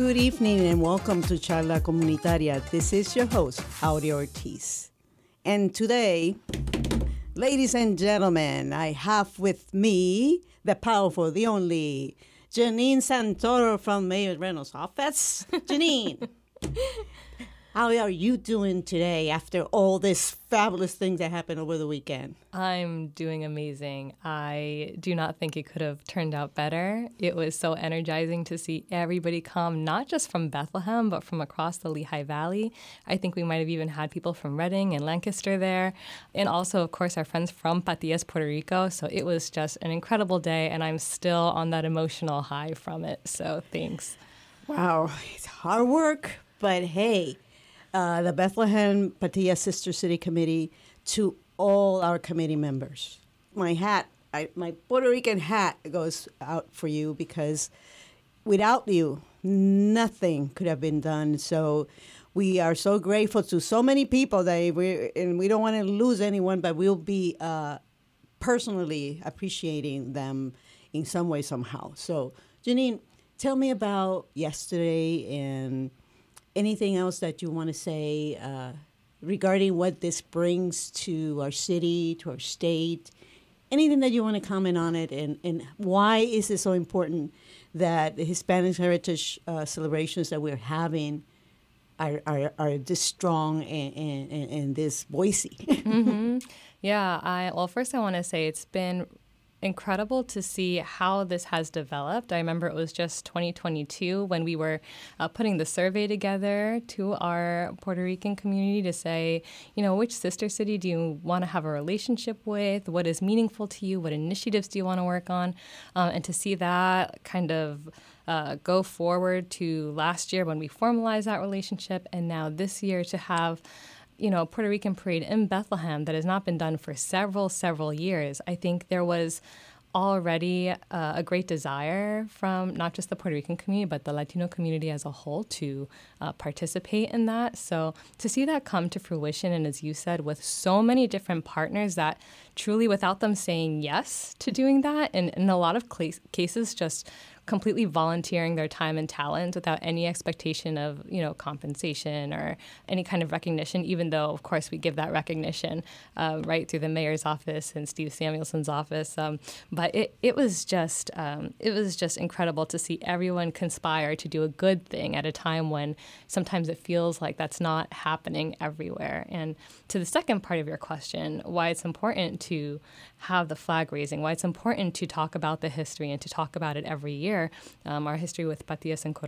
Good evening and welcome to Charla Comunitaria. This is your host, Aurea Ortiz. And today, ladies and gentlemen, I have with me the powerful, the only, Janine Santoro from Mayor Reynolds' office. Janine, how are you doing today after all these fabulous things that happened over the weekend? I'm doing amazing. I do not think it could have turned out better. It was so energizing to see everybody come, not just from Bethlehem, but from across the Lehigh Valley. I think we might have even had people from Redding and Lancaster there. And also, of course, our friends from Patillas, Puerto Rico. So it was just an incredible day, and I'm still on that emotional high from it. So thanks. Wow, it's hard work, but hey, the Bethlehem Patillas Sister City Committee, to all our committee members. My hat, my Puerto Rican hat goes out for you because without you, nothing could have been done. So we are so grateful to so many people and we don't want to lose anyone, but we'll be personally appreciating them in some way, somehow. So, Janine, tell me about yesterday and anything else that you want to say regarding what this brings to our city, to our state, anything that you want to comment on it, and why is it so important that the Hispanic Heritage celebrations that we're having are this strong and this Boise? Mm-hmm. Yeah, well, first I want to say it's been incredible to see how this has developed. I remember it was just 2022 when we were putting the survey together to our Puerto Rican community to say, which sister city do you want to have a relationship with? What is meaningful to you? What initiatives do you want to work on? And to see that kind of go forward to last year when we formalized that relationship, and now this year to have Puerto Rican parade in Bethlehem that has not been done for several years. I think there was already a great desire from not just the Puerto Rican community, but the Latino community as a whole to participate in that. So to see that come to fruition, and as you said, with so many different partners that truly, without them saying yes to doing that, and in a lot of cases just completely volunteering their time and talent without any expectation of, compensation or any kind of recognition, even though, of course, we give that recognition right through the mayor's office and Steve Samuelson's office. But it was just incredible to see everyone conspire to do a good thing at a time when sometimes it feels like that's not happening everywhere. And to the second part of your question, why it's important to have the flag raising, why it's important to talk about the history and to talk about it every year. Our history with Patillas and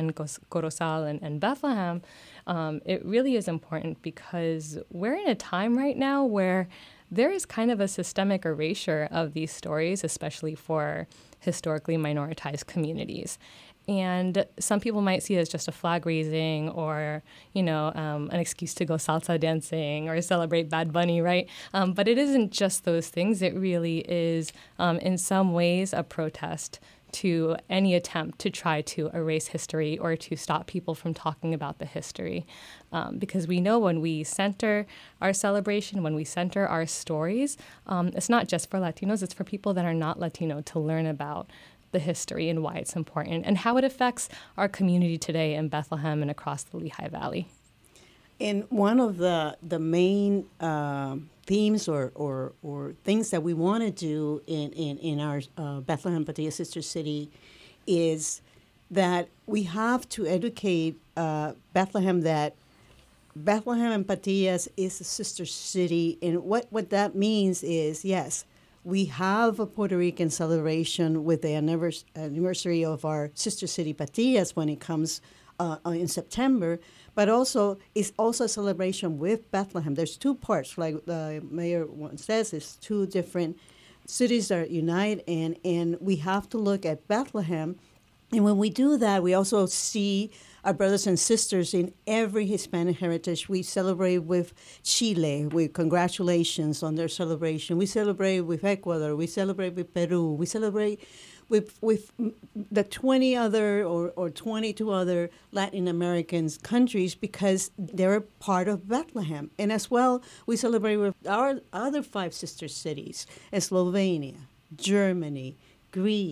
Corozal and Bethlehem, it really is important because we're in a time right now where there is kind of a systemic erasure of these stories, especially for historically minoritized communities. And some people might see it as just a flag raising or, an excuse to go salsa dancing or celebrate Bad Bunny, right? But it isn't just those things. It really is, in some ways, a protest to any attempt to try to erase history or to stop people from talking about the history. Because we know when we center our celebration, when we center our stories, it's not just for Latinos, it's for people that are not Latino to learn about the history and why it's important and how it affects our community today in Bethlehem and across the Lehigh Valley. And one of the main themes or things that we want to do in our Bethlehem Patillas Sister City is that we have to educate Bethlehem that Bethlehem and Patillas is a sister city. And what that means is, yes, we have a Puerto Rican celebration with the anniversary of our sister city Patillas when it comes in September, but also it's also a celebration with Bethlehem. There's two parts, like the mayor says, it's two different cities that unite, and we have to look at Bethlehem. And when we do that, we also see our brothers and sisters in every Hispanic heritage. We celebrate with Chile, with congratulations on their celebration. We celebrate with Ecuador. We celebrate with Peru. We celebrate with the 20 other or 22 other Latin American countries because they're part of Bethlehem. And as well, we celebrate with our other five sister cities, Slovenia, Germany, Greece,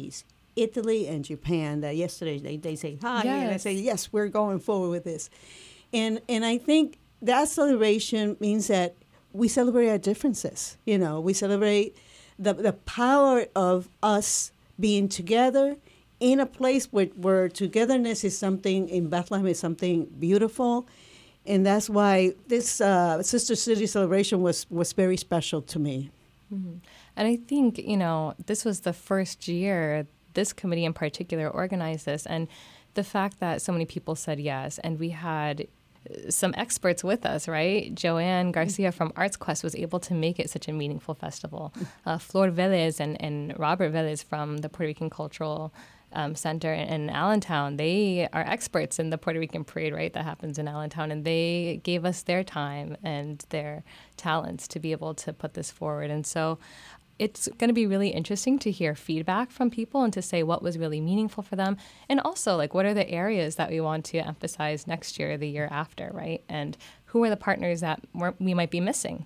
Italy and Japan that yesterday they say hi, and I say, yes, we're going forward with this. And I think that celebration means that we celebrate our differences. We celebrate the power of us being together in a place where togetherness is something, in Bethlehem, is something beautiful. And that's why this Sister City celebration was very special to me. Mm-hmm. And I think, this was the first year this committee in particular organized this. And the fact that so many people said yes, and we had some experts with us, right? Joanne Garcia from Arts Quest was able to make it such a meaningful festival. Flor Velez and Robert Velez from the Puerto Rican Cultural Center in Allentown, they are experts in the Puerto Rican parade, right, that happens in Allentown, and they gave us their time and their talents to be able to put this forward. And so it's going to be really interesting to hear feedback from people and to say what was really meaningful for them. And also, what are the areas that we want to emphasize next year, the year after, right? And who are the partners that we might be missing?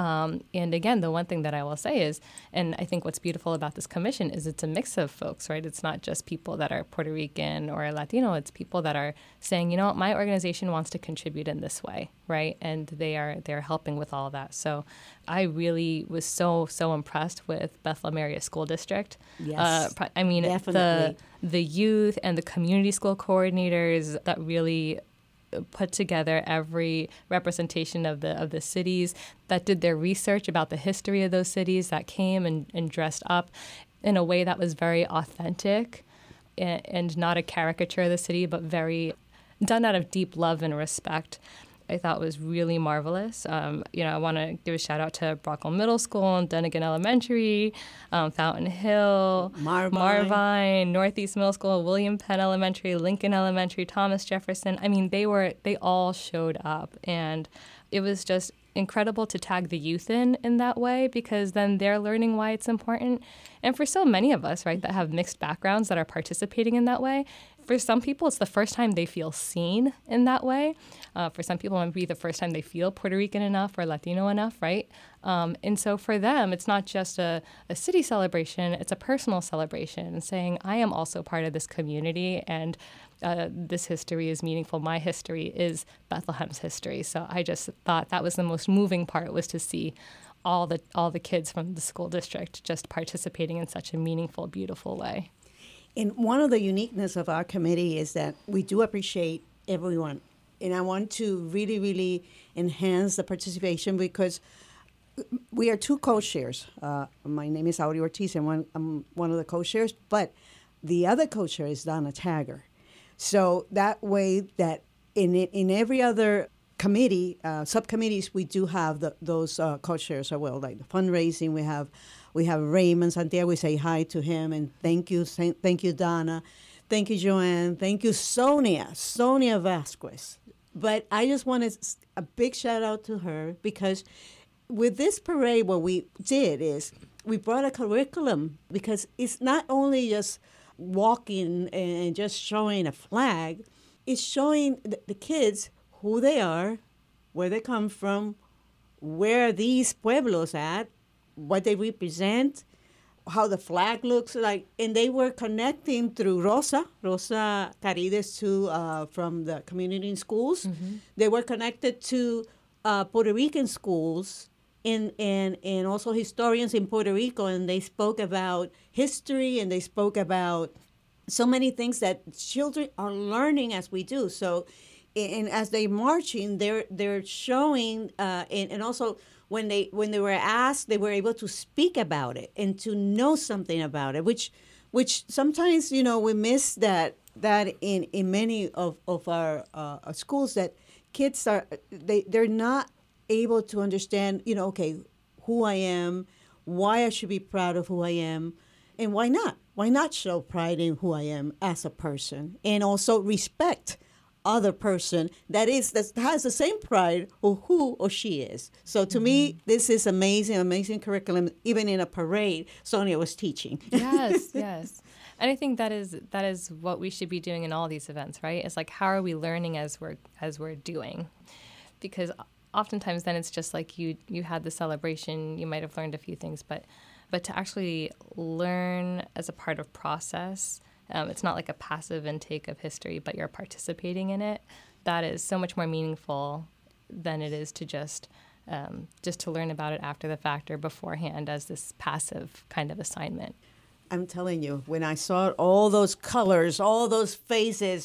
And again, the one thing that I will say is, and I think what's beautiful about this commission is it's a mix of folks, right? It's not just people that are Puerto Rican or Latino. It's people that are saying, my organization wants to contribute in this way, right? And they're helping with all of that. So I really was so impressed with Bethlehem Area School District. Yes, definitely. The youth and the community school coordinators that really put together every representation of the cities, that did their research about the history of those cities, that came and dressed up in a way that was very authentic and not a caricature of the city, but very done out of deep love and respect. I thought was really marvelous. I want to give a shout out to Brockville Middle School and Dunnigan Elementary, Fountain Hill, Marvine, Northeast Middle School, William Penn Elementary, Lincoln Elementary, Thomas Jefferson. I mean, they all showed up, and it was just incredible to tag the youth in that way, because then they're learning why it's important. And for so many of us, right, that have mixed backgrounds that are participating in that way, for some people, it's the first time they feel seen in that way. For some people, it might be the first time they feel Puerto Rican enough or Latino enough, right? And so for them, it's not just a city celebration, it's a personal celebration, and saying, I am also part of this community, and this history is meaningful. My history is Bethlehem's history. So I just thought that was the most moving part, was to see all the kids from the school district just participating in such a meaningful, beautiful way. And one of the uniqueness of our committee is that we do appreciate everyone. And I want to really, really enhance the participation, because we are two co-chairs. My name is Auri Ortiz, and I'm one of the co-chairs, but the other co-chair is Donna Tagger. So that way that in every other committee, subcommittees, we do have those co-chairs as well, like the fundraising. We have Raymond Santiago. We say hi to him, and thank you, Donna. Thank you, Joanne. Thank you, Sonia Vasquez. But I just wanted a big shout out to her, because with this parade, what we did is we brought a curriculum, because it's not only just walking and just showing a flag. It's showing the kids who they are, where they come from, where these pueblos at, what they represent, how the flag looks like. And they were connecting through Rosa Carides from the community schools. Mm-hmm. They were connected to Puerto Rican schools and also historians in Puerto Rico, and they spoke about history, and they spoke about so many things that children are learning as we do. So, and as they're marching, they're showing, and also when they were asked, they were able to speak about it and to know something about it, which sometimes we miss that in many of our schools, that kids they're not able to understand, okay, who I am, why I should be proud of who I am, and why not? Why not show pride in who I am as a person, and also respect other person that has the same pride of who or she is. So to me, this is amazing curriculum. Even in a parade, Sonia was teaching. Yes. And I think that is what we should be doing in all these events, right? It's like, how are we learning as we're doing? Because oftentimes then it's just like you had the celebration, you might have learned a few things, but but to actually learn as a part of process. It's not like a passive intake of history, but you're participating in it. That is so much more meaningful than it is to just to learn about it after the fact or beforehand as this passive kind of assignment. I'm telling you, when I saw all those colors, all those faces,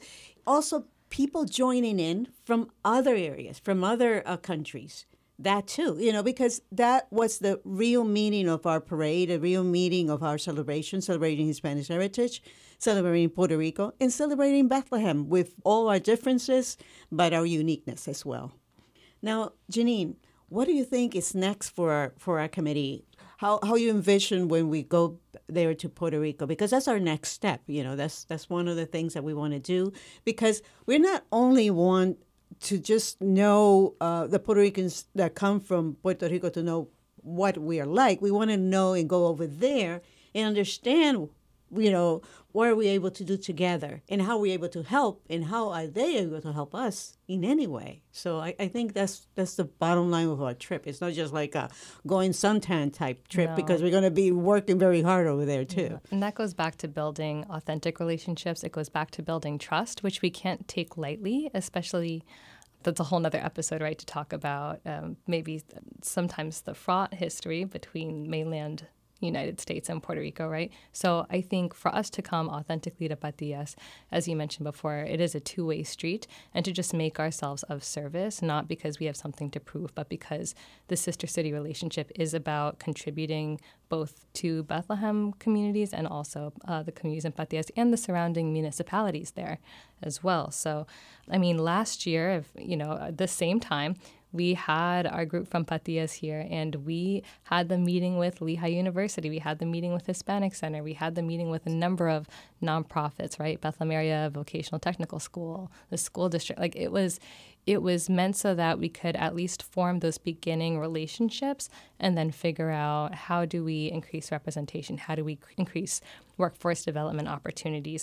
also people joining in from other areas, from other countries, that too, because that was the real meaning of our parade, the real meaning of our celebration, celebrating Hispanic heritage, celebrating Puerto Rico, and celebrating Bethlehem with all our differences, but our uniqueness as well. Now, Janine, what do you think is next for our committee? How you envision when we go there to Puerto Rico? Because that's our next step. That's one of the things that we want to do, because we're not only want to just know the Puerto Ricans that come from Puerto Rico to know what we are like. We want to know and go over there and understand, what are we able to do together and how we're able to help and how are they able to help us in any way. So I think that's the bottom line of our trip. It's not just like a going suntan type trip, because we're going to be working very hard over there too. Yeah. And that goes back to building authentic relationships. It goes back to building trust, which we can't take lightly, especially that's a whole nother episode, right, to talk about maybe sometimes the fraught history between mainland United States and Puerto Rico, right? So I think for us to come authentically to Patillas, as you mentioned before, it is a two-way street, and to just make ourselves of service, not because we have something to prove, but because the sister city relationship is about contributing both to Bethlehem communities and also the communities in Patillas and the surrounding municipalities there as well. So, I mean, last year, at the same time, we had our group from Patillas here, and we had the meeting with Lehigh University. We had the meeting with Hispanic Center. We had the meeting with a number of nonprofits, right? Bethlehem Area Vocational Technical School, the school district. Like it was meant so that we could at least form those beginning relationships and then figure out, how do we increase representation? How do we increase workforce development opportunities?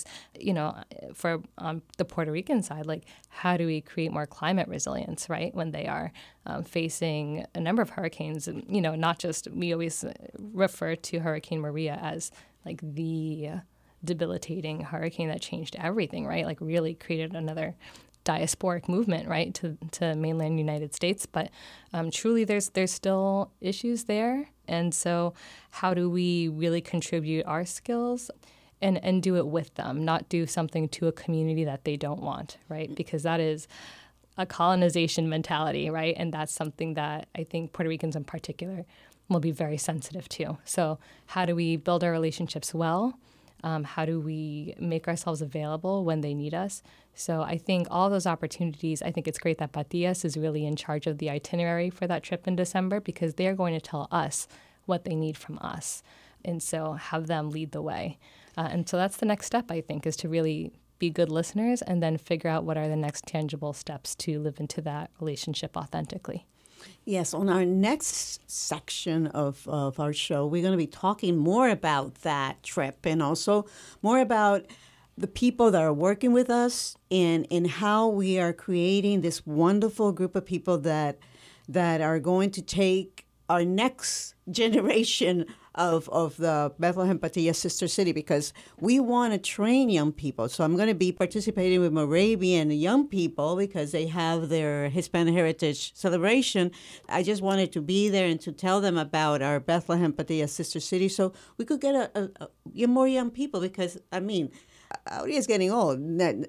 For the Puerto Rican side, like how do we create more climate resilience, right? When they are facing a number of hurricanes, and, not just, we always refer to Hurricane Maria as like the debilitating hurricane that changed everything, right? Like really created another diasporic movement, right, to mainland United States. But truly, there's still issues there. And so how do we really contribute our skills and do it with them, not do something to a community that they don't want, right? Because that is a colonization mentality, right? And that's something that I think Puerto Ricans in particular will be very sensitive to. So how do we build our relationships well? How do we make ourselves available when they need us? So I think all those opportunities, I think it's great that Patillas is really in charge of the itinerary for that trip in December, because they're going to tell us what they need from us. And so have them lead the way. And so that's the next step, I think, is to really be good listeners and then figure out what are the next tangible steps to live into that relationship authentically. Yes, on our next section of our show, we're going to be talking more about that trip and also more about the people that are working with us and how we are creating this wonderful group of people that are going to take our next generation of the Bethlehem Patillas Sister City, because we want to train young people. So I'm going to be participating with Moravian young people because they have their Hispanic Heritage celebration. I just wanted to be there and to tell them about our Bethlehem Patillas Sister City so we could get more young people, because, I mean, Aurea is getting old.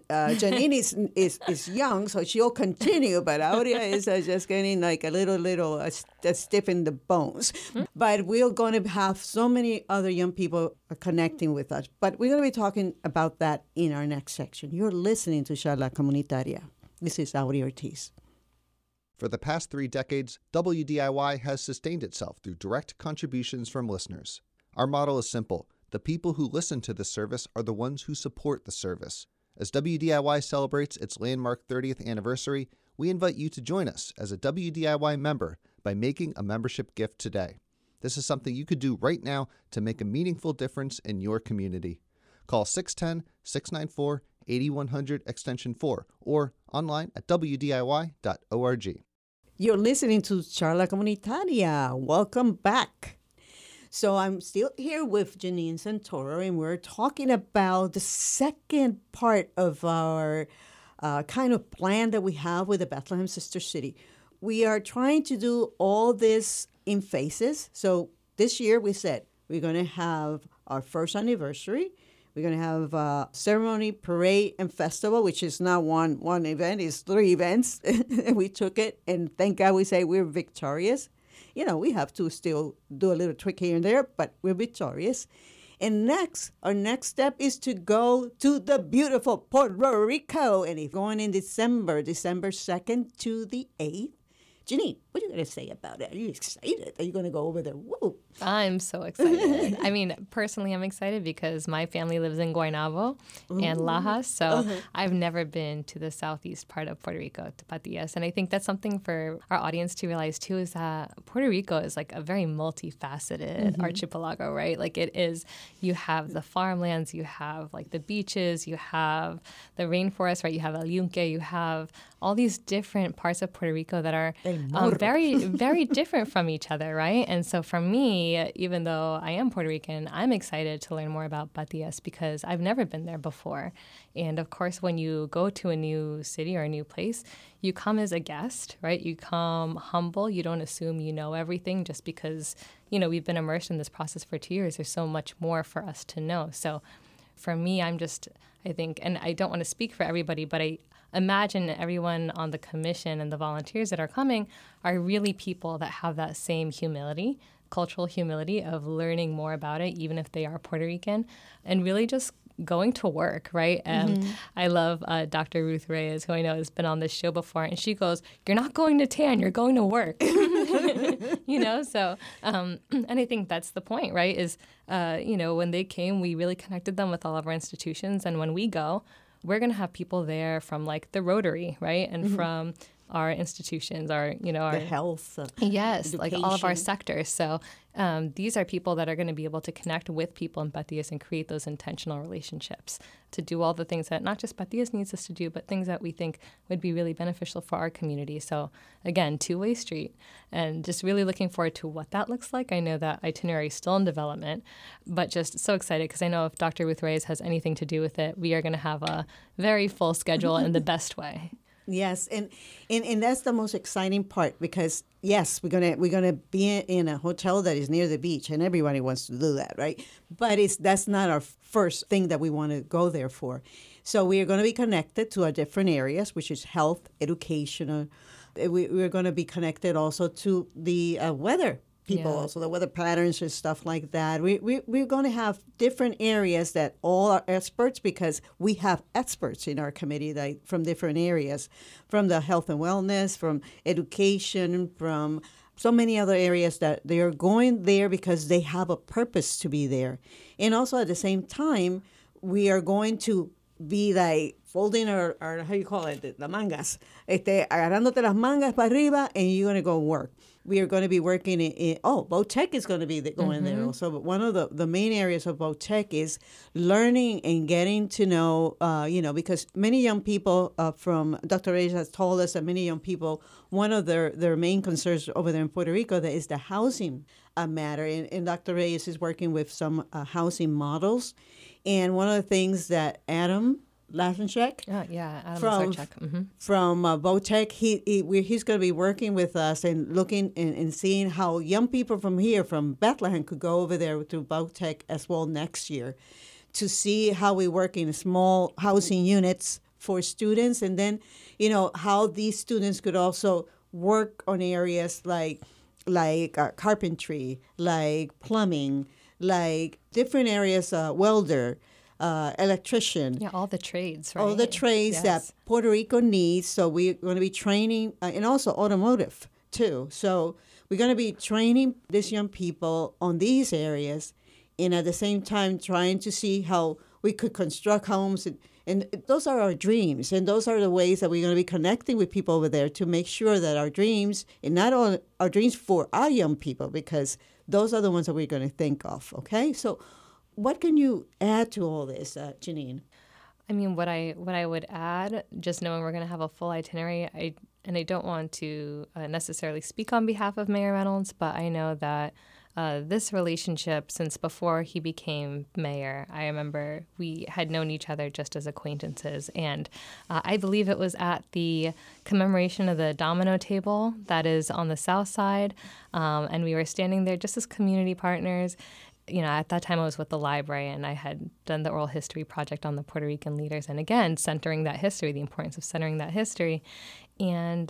Janine is young, so she'll continue, but Aurea is just getting like a little stiff in the bones. Mm-hmm. But we're going to have so many other young people connecting with us. But we're going to be talking about that in our next section. You're listening to Charla Comunitaria. This is Aurea Ortiz. For the past 3 decades, WDIY has sustained itself through direct contributions from listeners. Our model is simple. The people who listen to this service are the ones who support the service. As WDIY celebrates its landmark 30th anniversary, we invite you to join us as a WDIY member by making a membership gift today. This is something you could do right now to make a meaningful difference in your community. Call 610-694-8100 extension 4 or online at wdiy.org. You're listening to Charla Comunitaria. Welcome back. So I'm still here with Janine Santoro, and we're talking about the second part of our kind of plan that we have with the Bethlehem Sister City. We are trying to do all this in phases. So this year we said we're going to have our first anniversary. We're going to have a ceremony, parade, and festival, which is not one event, it's 3 events. We took it, and thank God we say we're victorious. You know, we have to still do a little trick here and there, but we're victorious. And next, our next step is to go to the beautiful Puerto Rico. And it's going in December 2nd to the 8th. Janine, what are you going to say about it? Are you excited? Are you going to go over there? Woo! I'm so excited. I mean, personally, I'm excited because my family lives in Guaynabo and Lajas, so I've never been to the southeast part of Puerto Rico, to Patillas. And I think that's something for our audience to realize, too, is that Puerto Rico is like a very multifaceted archipelago, right? Like it is, you have the farmlands, you have like the beaches, you have the rainforest, right? You have El Yunque, you have all these different parts of Puerto Rico that are very, very different from each other, right? And so for me, even though I am Puerto Rican, I'm excited to learn more about Patillas because I've never been there before. And of course, when you go to a new city or a new place, you come as a guest, right? You come humble. You don't assume you know everything just because, you know, we've been immersed in this process for 2 years. There's so much more for us to know. So for me, I think, and I don't want to speak for everybody, but I imagine everyone on the commission and the volunteers that are coming are really people that have that same humility, cultural humility of learning more about it, even if they are Puerto Rican, and really just going to work, right? I love Dr. Ruth Reyes, who I know has been on this show before, and she goes, "You're not going to tan, you're going to work." You know, so, and I think that's the point, right? Is, you know, when they came, we really connected them with all of our institutions, and when we go, we're going to have people there from like the Rotary, right? And from our institutions, our health. Yes, education. like all of our sectors. So these are people that are going to be able to connect with people in Patillas and create those intentional relationships to do all the things that not just Patillas needs us to do, but things that we think would be really beneficial for our community. So again, two-way street, and just really looking forward to what that looks like. I know that itinerary is still in development, but just so excited because I know if Dr. Ruth Reyes has anything to do with it, we are going to have a very full schedule in the best way. Yes, and that's the most exciting part because yes, we're gonna be in a hotel that is near the beach, and everybody wants to do that, right? But that's not our first thing that we want to go there for. So we are going to be connected to our different areas, which is health, educational. We're going to be connected also to the weather. People also, the weather patterns and stuff like that. We're going to have different areas that all are experts because we have experts in our committee that, from different areas, from the health and wellness, from education, from so many other areas that they are going there because they have a purpose to be there. And also at the same time, we are going to be like folding our how do you call it, the mangas, agarrándote las mangas para arriba, and you're going to go work. We are going to be working Botech is going to be going there also. But one of the main areas of Botech is learning and getting to know, because many young people from Dr. Reyes has told us that many young people, one of their main concerns over there in Puerto Rico that is the housing matter. And Dr. Reyes is working with some housing models. And one of the things that Adam Lasenchek. Adam from Botech. He's going to be working with us and looking and seeing how young people from here, from Bethlehem, could go over there to Botech as well next year to see how we work in small housing units for students, and then how these students could also work on areas like carpentry, like plumbing, like different areas, welder. Electrician. Yeah, all the trades, right? All the trades that Puerto Rico needs. So we're going to be training, and also automotive, too. So we're going to be training these young people on these areas, and at the same time trying to see how we could construct homes. And those are our dreams, and those are the ways that we're going to be connecting with people over there to make sure that our dreams, and not only our dreams for our young people, because those are the ones that we're going to think of, okay? So what can you add to all this, Janine? I mean, what I would add, just knowing we're going to have a full itinerary, I don't want to necessarily speak on behalf of Mayor Reynolds, but I know that this relationship since before he became mayor. I remember we had known each other just as acquaintances, and I believe it was at the commemoration of the domino table that is on the south side, and we were standing there just as community partners. You know, at that time I was with the library, and I had done the oral history project on the Puerto Rican leaders, and again, centering that history, the importance of centering that history. And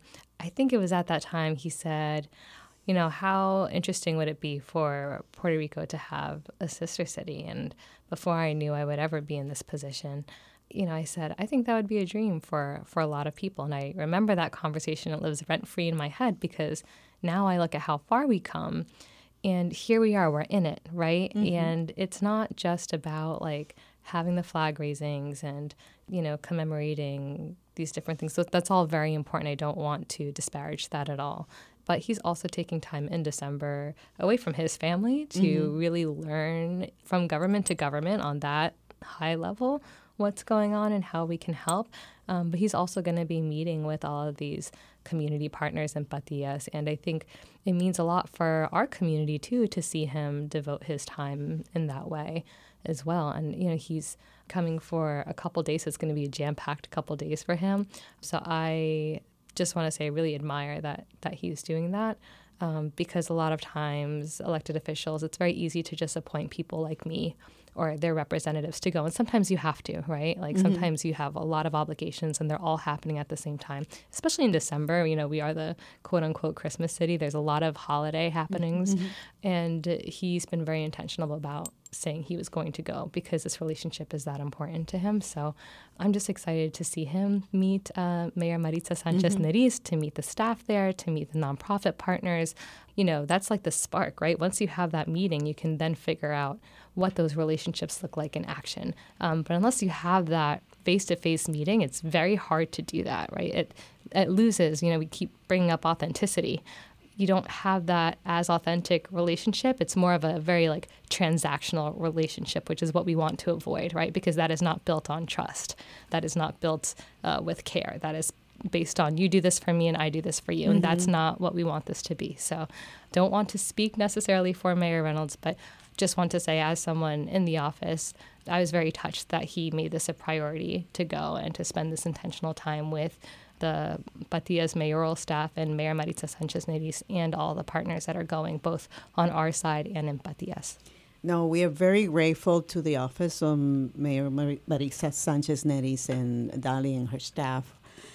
I think it was at that time he said, you know, how interesting would it be for Puerto Rico to have a sister city? And before I knew I would ever be in this position, you know, I said, I think that would be a dream for a lot of people. And I remember that conversation. It lives rent-free in my head because now I look at how far we come, and here we are, we're in it, right? Mm-hmm. And it's not just about like having the flag raisings and, you know, commemorating these different things. So that's all very important. I don't want to disparage that at all. But he's also taking time in December away from his family to really learn from government to government on that high level what's going on and how we can help. But he's also going to be meeting with all of these community partners in Patillas. And I think it means a lot for our community, too, to see him devote his time in that way as well. And, you know, he's coming for a couple days. It's going to be a jam-packed couple days for him. So I just want to say I really admire that he's doing that because a lot of times elected officials, it's very easy to just appoint people like me or their representatives to go. And sometimes you have to, right? Like sometimes you have a lot of obligations and they're all happening at the same time, especially in December. You know, we are the quote unquote Christmas city. There's a lot of holiday happenings. And he's been very intentional about saying he was going to go because this relationship is that important to him. So I'm just excited to see him meet Mayor Maritza Sanchez Neriz, to meet the staff there, to meet the nonprofit partners. You know, that's like the spark, right? Once you have that meeting, you can then figure out what those relationships look like in action. But unless you have that face-to-face meeting, it's very hard to do that, right? It loses, you know, we keep bringing up authenticity. You don't have that as authentic relationship. It's more of a very like transactional relationship, which is what we want to avoid, right? Because that is not built on trust. That is not built with care. That is based on you do this for me and I do this for you. And that's not what we want this to be. So don't want to speak necessarily for Mayor Reynolds, but just want to say as someone in the office, I was very touched that he made this a priority to go and to spend this intentional time with the Patillas mayoral staff and Mayor Maritza Sanchez Neriz and all the partners that are going both on our side and in Patillas. No, we are very grateful to the office of Mayor Maritza Sanchez Neriz and Dali and her staff.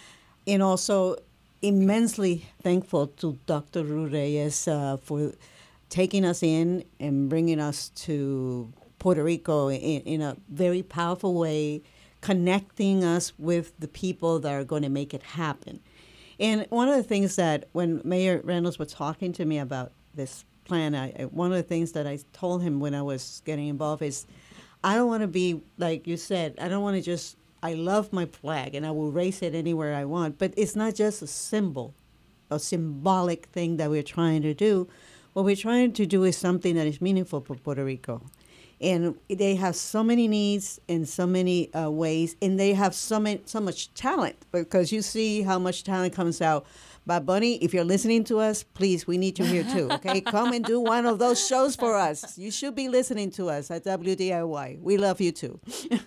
And also immensely thankful to Dr. Ru Reyes for taking us in and bringing us to Puerto Rico in a very powerful way, connecting us with the people that are going to make it happen. And one of the things that when Mayor Reynolds was talking to me about this plan, one of the things that I told him when I was getting involved is I don't want to be, like you said, I don't want to just, I love my flag and I will raise it anywhere I want, but it's not just a symbol, a symbolic thing that we're trying to do. What we're trying to do is something that is meaningful for Puerto Rico. And they have so many needs in so many ways, and they have so much talent, because you see how much talent comes out. Bad Bunny, if you're listening to us, please, we need you here too, okay? Come and do one of those shows for us. You should be listening to us at WDIY. We love you too.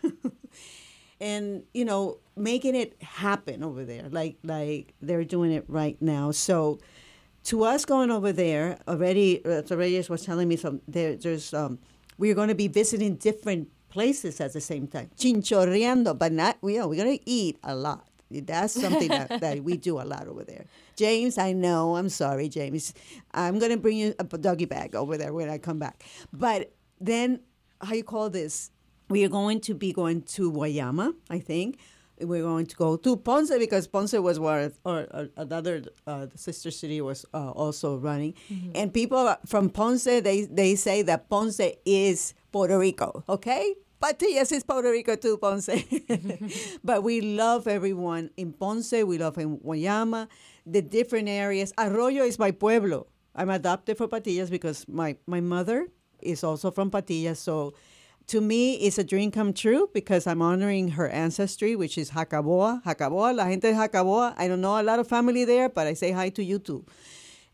And, you know, making it happen over there, like they're doing it right now. So to us going over there, already, Reyes was telling me we're going to be visiting different places at the same time. Chinchorreando, but not, we're going to eat a lot. That's something that we do a lot over there. James, I know, I'm sorry, James. I'm going to bring you a doggy bag over there when I come back. But then, how you call this? We are going to be going to Guayama, I think. We're going to go to Ponce because Ponce was where another sister city was also running. Mm-hmm. And people from Ponce, they say that Ponce is Puerto Rico, okay? Patillas is Puerto Rico too, Ponce. But we love everyone in Ponce. We love in Guayama, the different areas. Arroyo is my pueblo. I'm adopted for Patillas because my mother is also from Patillas, so to me, it's a dream come true because I'm honoring her ancestry, which is Jacaboa. Jacaboa, la gente de Jacaboa. I don't know a lot of family there, but I say hi to you too.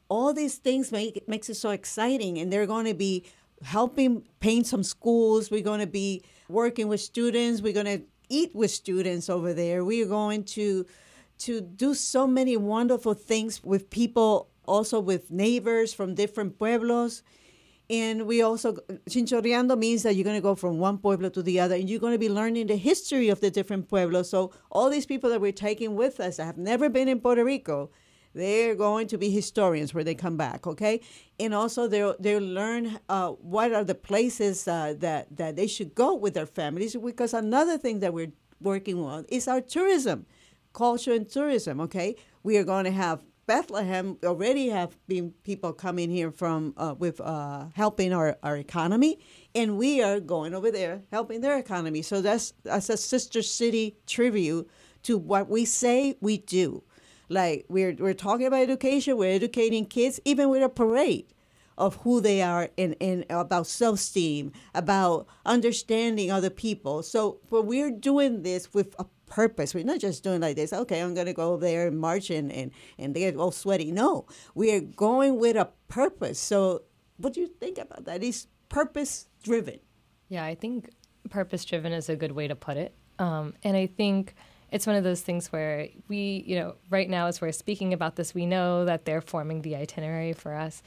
all these things makes it so exciting. And they're going to be helping paint some schools. We're going to be working with students. We're going to eat with students over there. We are going to do so many wonderful things with people, also with neighbors from different pueblos. And we also, chinchorreando means that you're going to go from one pueblo to the other, and you're going to be learning the history of the different pueblos. So all these people that we're taking with us that have never been in Puerto Rico, they're going to be historians when they come back, okay? And also they'll learn what are the places that they should go with their families, because another thing that we're working on is our tourism, culture and tourism, okay? We are going to have Bethlehem already have been people coming here from with helping our economy, and we are going over there helping their economy. So that's a sister city tribute to what we say we do. Like we're talking about education, we're educating kids, even with a parade of who they are and about self-esteem, about understanding other people. So when we're doing this with a purpose, we're not just doing like this, okay, I'm going to go there and march and they get all sweaty. No, we are going with a purpose. So what do you think about that? It's purpose-driven. Yeah, I think purpose-driven is a good way to put it. And I think it's one of those things where we, right now as we're speaking about this, we know that they're forming the itinerary for us.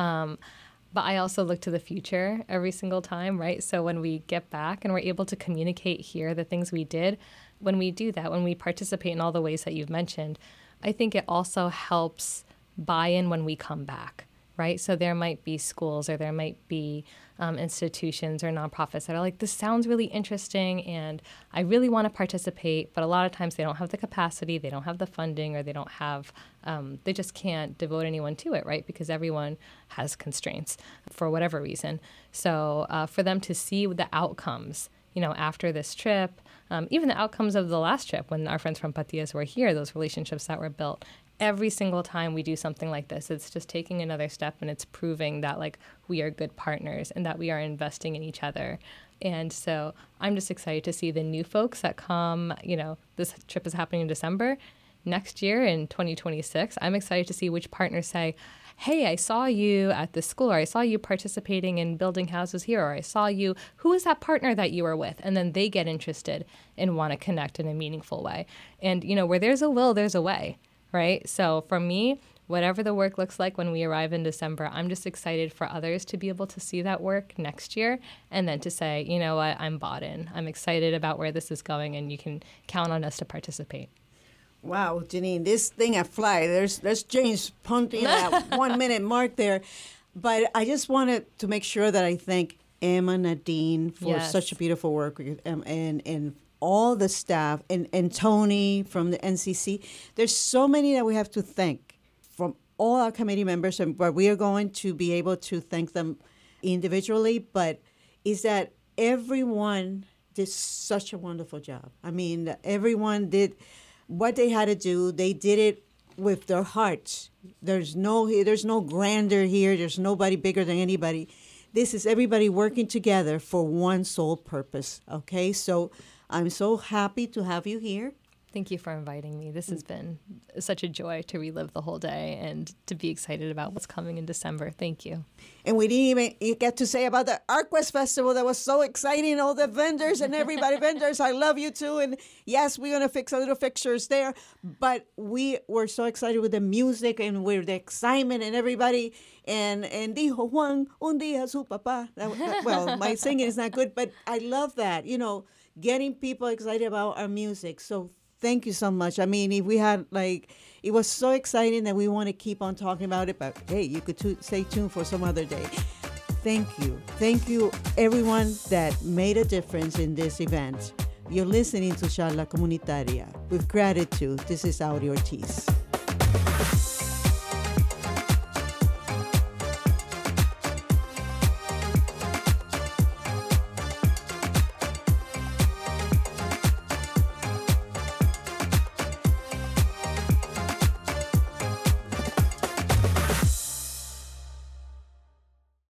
But I also look to the future every single time, right? So when we get back and we're able to communicate here the things we did, when we do that, when we participate in all the ways that you've mentioned, I think it also helps buy-in when we come back, right? So there might be schools or there might be institutions or nonprofits that are like, this sounds really interesting and I really want to participate, but a lot of times they don't have the capacity, they don't have the funding, or they don't have, they just can't devote anyone to it, right? Because everyone has constraints for whatever reason. So for them to see the outcomes, after this trip, even the outcomes of the last trip when our friends from Patillas were here, those relationships that were built, every single time we do something like this, it's just taking another step and it's proving that we are good partners and that we are investing in each other. And so I'm just excited to see the new folks that come, this trip is happening in December. Next year in 2026, I'm excited to see which partners say, hey, I saw you at this school, or I saw you participating in building houses here, or I saw you, who is that partner that you were with? And then they get interested and want to connect in a meaningful way. And, where there's a will, there's a way. Right? So for me, whatever the work looks like when we arrive in December, I'm just excited for others to be able to see that work next year and then to say, you know what, I'm bought in. I'm excited about where this is going and you can count on us to participate. Wow, Janine, this thing at Fly, there's James punting that 1 minute mark there. But I just wanted to make sure that I thank Emma Nadine for such a beautiful work and all the staff, and Tony from the NCC. There's so many that we have to thank from all our committee members, but we are going to be able to thank them individually. But is that everyone did such a wonderful job. I mean, everyone did what they had to do. They did it with their hearts. There's no grandeur here. There's nobody bigger than anybody. This is everybody working together for one sole purpose, okay? So I'm so happy to have you here. Thank you for inviting me. This has been such a joy to relive the whole day and to be excited about what's coming in December. Thank you. And we didn't even get to say about the ArtQuest Festival. That was so exciting. All the vendors and everybody. Vendors, I love you too. And yes, we're going to fix a little fixtures there. But we were so excited with the music and with the excitement and everybody. And dijo Juan, un día su papá. Well, my singing is not good, but I love that, getting people excited about our music. So thank you so much. I mean, if we had it was so exciting that we want to keep on talking about it, but hey, you could stay tuned for some other day. Thank you. Thank you, everyone that made a difference in this event. You're listening to Charla Comunitaria. With gratitude, this is Auri Ortiz.